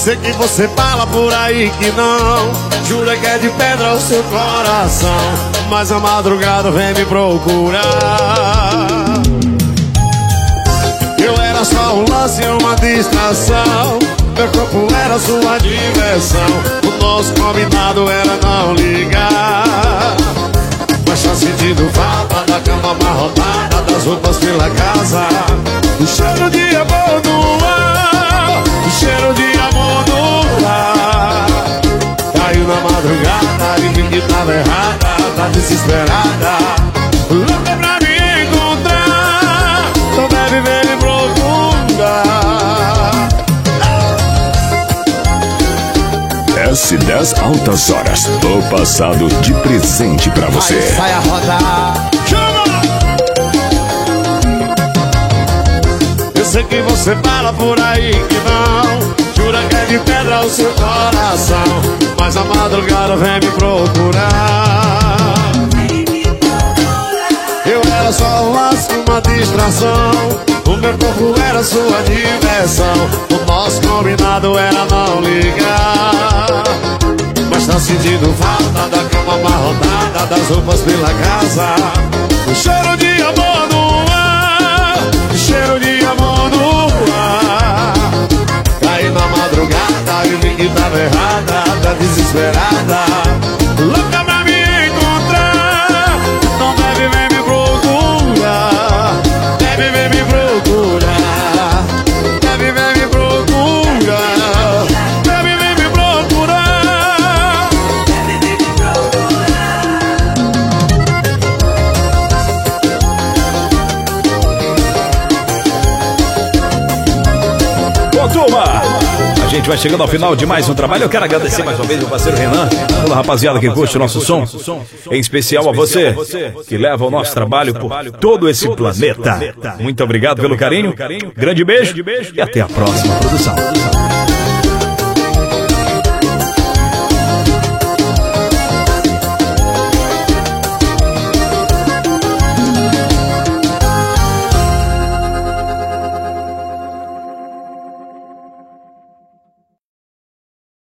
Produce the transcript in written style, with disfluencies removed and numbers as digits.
Sei que você fala por aí que não, jura que é de pedra o seu coração, mas a madrugada vem me procurar. Eu era só um lance, uma distração, meu corpo era sua diversão. O nosso combinado era não ligar, mas tá sentindo falta da cama amarrotada, das roupas pela casa, o cheiro de amor no ar, o cheiro de amor no ar. Caiu na madrugada e vi que tava errada, tá desesperada, louca pra me encontrar, não deve ver me procurar. S10 Altas Horas, o passado de presente pra você. Aí sai a rodar. Chama! Eu sei que você fala por aí que não, jura que é de pedra o seu coração, mas a madrugada vem me procurar. Eu era só um laço, uma distração, o meu corpo era sua diversão. O nosso combinado era não ligar, mas tá sentindo falta da cama amarrotada, das roupas pela casa, o cheiro de amor no ar, o cheiro de amor no ar. Caí na madrugada e vi que tava errada, tá desesperada, louca pra me encontrar, não deve ver me procurar, deve ver me procurar, deve ver me procurar, deve ver me procurar, deve ver me procurar. Bom, turma, a gente vai chegando ao final de mais um trabalho. Eu quero agradecer mais uma vez o parceiro Renan, toda a rapaziada que curte o nosso som, em especial a você que leva o nosso trabalho por todo esse planeta. Muito obrigado pelo carinho, grande beijo e até a próxima produção.